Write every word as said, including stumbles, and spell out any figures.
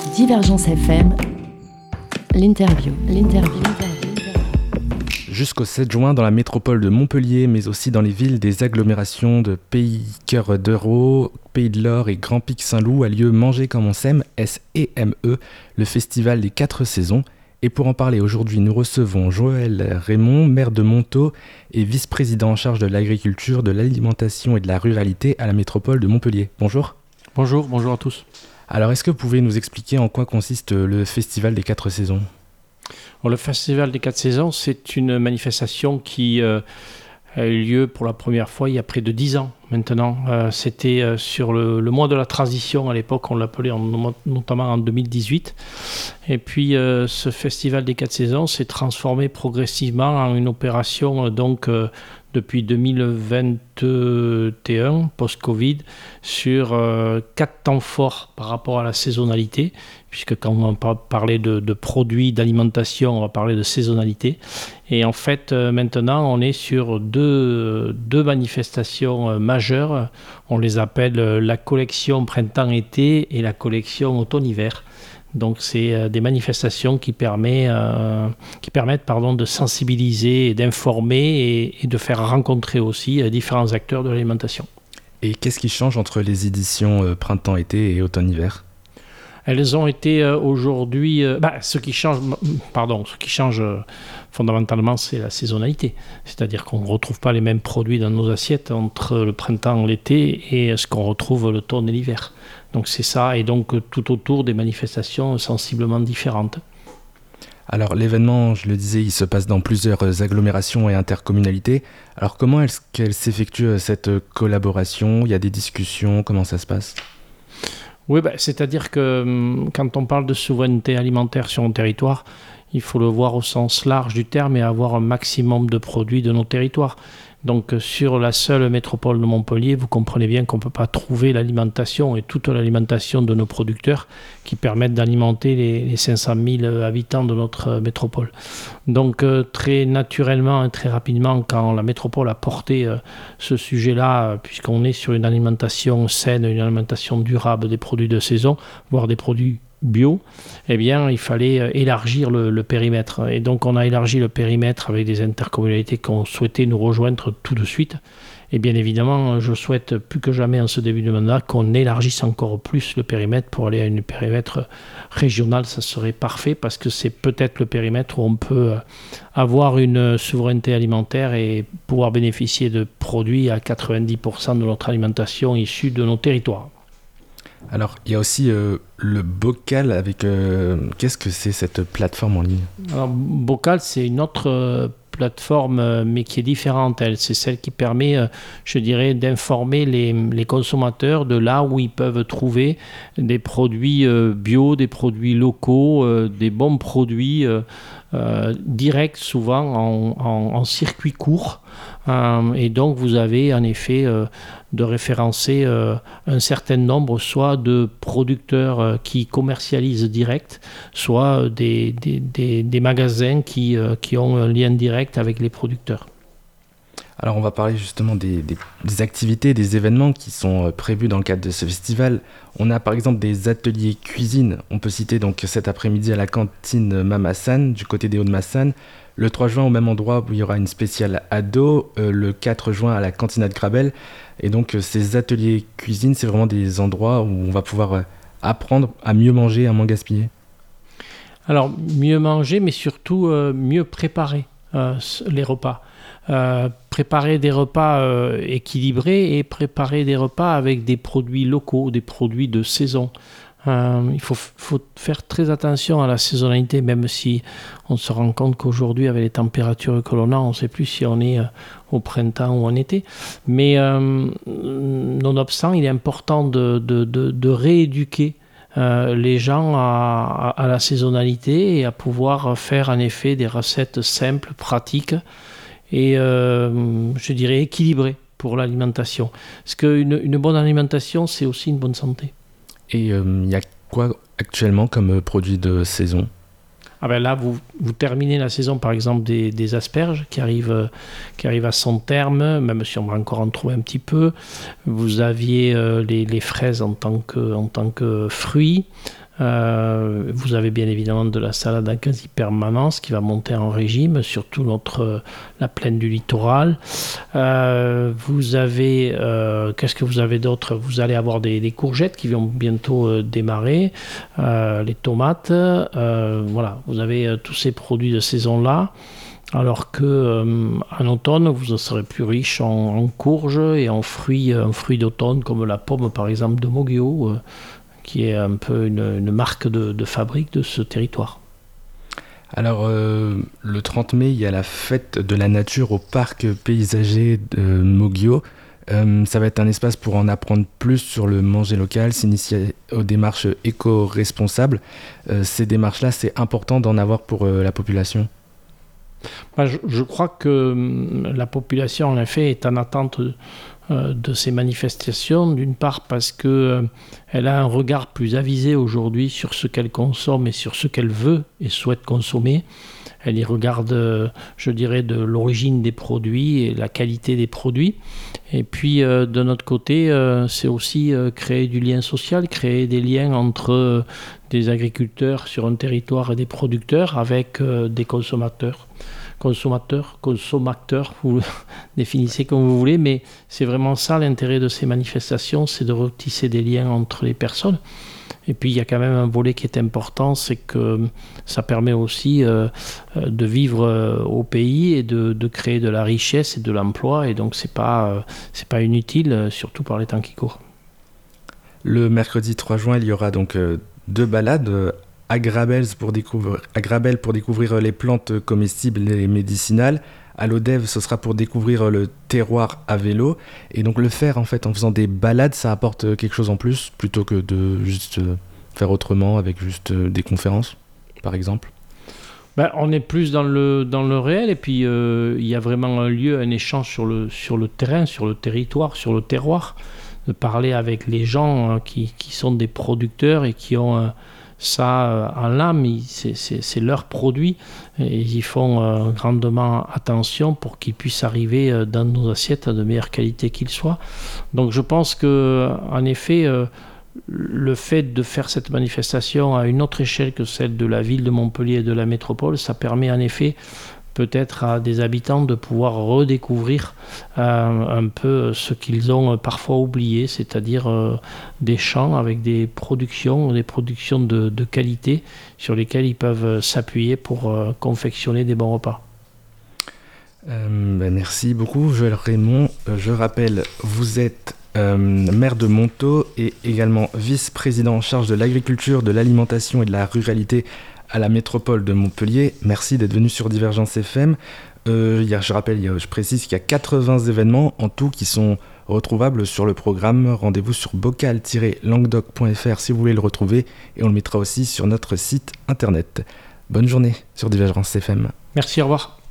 Divergence F M, l'interview, l'interview. Jusqu'au sept juin, dans la métropole de Montpellier, mais aussi dans les villes des agglomérations de Pays-Cœur d'Euro, Pays de l'Or et Grand Pic Saint-Loup, a lieu Manger comme on s'aime, S E M E, le festival des quatre saisons. Et pour en parler aujourd'hui, nous recevons Joël Raymond, maire de Montaut et vice-président en charge de l'agriculture, de l'alimentation et de la ruralité à la métropole de Montpellier. Bonjour. Bonjour, bonjour à tous. Alors, est-ce que vous pouvez nous expliquer en quoi consiste le festival des quatre saisons ? Bon, le festival des quatre saisons, c'est une manifestation qui euh, a eu lieu pour la première fois il y a près de dix ans maintenant. Euh, c'était euh, sur le, le mois de la transition, à l'époque on l'appelait en, notamment en deux mille dix-huit. Et puis euh, ce festival des quatre saisons s'est transformé progressivement en une opération euh, donc euh, depuis deux mille vingt et un, post-Covid, sur euh, quatre temps forts par rapport à la saisonnalité, puisque quand on va parler de, de produits d'alimentation, on va parler de saisonnalité. Et en fait, euh, maintenant, on est sur deux, deux manifestations euh, majeures. On les appelle euh, la collection printemps-été et la collection automne-hiver. Donc, c'est euh, des manifestations qui, permet, euh, qui permettent pardon, de sensibiliser, et d'informer et, et de faire rencontrer aussi euh, différents acteurs de l'alimentation. Et qu'est-ce qui change entre les éditions euh, printemps-été et automne-hiver ? Elles ont été euh, aujourd'hui... Euh, bah, ce qui change, pardon, ce qui change euh, fondamentalement, c'est la saisonnalité. C'est-à-dire qu'on ne retrouve pas les mêmes produits dans nos assiettes entre le printemps et l'été et ce qu'on retrouve l'automne et l'hiver. Donc c'est ça, et donc tout autour des manifestations sensiblement différentes. Alors l'événement, je le disais, il se passe dans plusieurs agglomérations et intercommunalités. Alors comment est-ce qu'elle s'effectue cette collaboration ? Il y a des discussions, comment ça se passe ? Oui, bah, c'est-à-dire que quand on parle de souveraineté alimentaire sur un territoire, il faut le voir au sens large du terme et avoir un maximum de produits de nos territoires. Donc sur la seule métropole de Montpellier, vous comprenez bien qu'on ne peut pas trouver l'alimentation et toute l'alimentation de nos producteurs qui permettent d'alimenter les, les cinq cent mille habitants de notre métropole. Donc euh, très naturellement et très rapidement, quand la métropole a porté euh, ce sujet-là, euh, puisqu'on est sur une alimentation saine, une alimentation durable, des produits de saison, voire des produits bio, eh bien, il fallait élargir le, le périmètre. Et donc, on a élargi le périmètre avec des intercommunalités qui ont souhaité nous rejoindre tout de suite. Et bien évidemment, je souhaite plus que jamais en ce début de mandat qu'on élargisse encore plus le périmètre pour aller à un périmètre régional. Ça serait parfait parce que c'est peut-être le périmètre où on peut avoir une souveraineté alimentaire et pouvoir bénéficier de produits à quatre-vingt-dix pour cent de notre alimentation issue de nos territoires. Alors, il y a aussi euh, le Bocal avec... Euh, qu'est-ce que c'est cette plateforme en ligne ? Alors, Bocal, c'est une autre euh, plateforme, euh, mais qui est différente. Elle, c'est celle qui permet, euh, je dirais, d'informer les, les consommateurs de là où ils peuvent trouver des produits euh, bio, des produits locaux, euh, des bons produits euh, euh, directs, souvent en, en, en circuit court. Euh, et donc, vous avez en effet euh, de référencer euh, un certain nombre, soit de producteurs euh, qui commercialisent direct, soit des, des, des, des magasins qui, euh, qui ont un lien direct avec les producteurs. Alors, on va parler justement des, des, des activités, des événements qui sont prévus dans le cadre de ce festival. On a par exemple des ateliers cuisine. On peut citer donc cet après-midi à la cantine Mamassane, du côté des Hauts-de-Massane. Le trois juin, au même endroit où il y aura une spéciale ado. Euh, le quatre juin, à la cantina de Grabel. Et donc, euh, ces ateliers cuisine, c'est vraiment des endroits où on va pouvoir euh, apprendre à mieux manger, à moins gaspiller. Alors, mieux manger, mais surtout euh, mieux préparer euh, les repas. Euh, préparer des repas euh, équilibrés et préparer des repas avec des produits locaux, des produits de saison. Euh, il faut, faut faire très attention à la saisonnalité, même si on se rend compte qu'aujourd'hui, avec les températures que l'on a, on ne sait plus si on est euh, au printemps ou en été. Mais euh, nonobstant, il est important de, de, de, de rééduquer euh, les gens à, à, à la saisonnalité et à pouvoir faire en effet des recettes simples, pratiques et euh, je dirais équilibrées pour l'alimentation. Parce qu'une une bonne alimentation, c'est aussi une bonne santé. Et il euh, y a quoi actuellement comme produit de saison ? Ah ben là, vous, vous terminez la saison, par exemple, des, des asperges qui arrivent, euh, qui arrivent à son terme, même si on va encore en trouver un petit peu. Vous aviez euh, les, les fraises en tant que, en tant que fruits. Euh, vous avez bien évidemment de la salade en quasi-permanence qui va monter en régime, surtout notre, la plaine du littoral. Euh, vous avez, euh, qu'est-ce que vous avez d'autre? Vous allez avoir des, des courgettes qui vont bientôt euh, démarrer, euh, les tomates, euh, voilà, vous avez euh, tous ces produits de saison-là. Alors que euh, en automne, vous serez plus riche en, en courges et en fruits, en fruits d'automne comme la pomme par exemple de Moggio, euh, qui est un peu une, une marque de, de fabrique de ce territoire. Alors, euh, le trente mai, il y a la fête de la nature au parc paysager de Moggio. Euh, ça va être un espace pour en apprendre plus sur le manger local, s'initier aux démarches éco-responsables. Euh, ces démarches-là, c'est important d'en avoir pour euh, la population. Moi, je, je crois que la population, en effet, est en attente euh, de ces manifestations, d'une part parce qu'elle euh, a un regard plus avisé aujourd'hui sur ce qu'elle consomme et sur ce qu'elle veut et souhaite consommer. Elle y regarde, euh, je dirais, de l'origine des produits et la qualité des produits. Et puis, euh, de notre côté, euh, c'est aussi euh, créer du lien social, créer des liens entre euh, des agriculteurs sur un territoire et des producteurs avec euh, des consommateurs. Consommateurs, consommateurs, vous le définissez comme vous voulez, mais c'est vraiment ça l'intérêt de ces manifestations, c'est de retisser des liens entre les personnes. Et puis il y a quand même un volet qui est important, c'est que ça permet aussi euh, de vivre euh, au pays et de, de créer de la richesse et de l'emploi, et donc c'est pas, euh, c'est pas inutile, euh, surtout par les temps qui courent. Le mercredi trois juin, il y aura donc euh, deux balades. Euh, à Grabels pour découvrir, à Grabel pour découvrir les plantes comestibles et médicinales. À l'Odève, ce sera pour découvrir le terroir à vélo. Et donc le faire en fait en faisant des balades, ça apporte quelque chose en plus, plutôt que de juste faire autrement avec juste des conférences, par exemple. Ben, on est plus dans le, dans le réel, et puis euh, il y a vraiment un lieu, un échange sur le, sur le terrain, sur le territoire, sur le terroir, de parler avec les gens hein, qui, qui sont des producteurs et qui ont... Euh, ça en l'âme, c'est, c'est, c'est leur produit et ils y font euh, grandement attention pour qu'ils puissent arriver euh, dans nos assiettes de meilleure qualité qu'ils soient. Donc je pense que en effet euh, le fait de faire cette manifestation à une autre échelle que celle de la ville de Montpellier et de la métropole, ça permet en effet peut-être à des habitants de pouvoir redécouvrir euh, un peu ce qu'ils ont parfois oublié, c'est-à-dire euh, des champs avec des productions, des productions de, de qualité sur lesquelles ils peuvent s'appuyer pour euh, confectionner des bons repas. Euh, ben merci beaucoup Joël Raymond. Euh, je rappelle, vous êtes euh, maire de Montaut et également vice-président en charge de l'agriculture, de l'alimentation et de la ruralité à la métropole de Montpellier. Merci d'être venu sur Divergence F M. Euh, il y a, je rappelle, il y a, je précise qu'il y a quatre-vingts événements en tout qui sont retrouvables sur le programme. Rendez-vous sur bocal tiret languedoc point f r si vous voulez le retrouver, et on le mettra aussi sur notre site internet. Bonne journée sur Divergence F M. Merci, au revoir.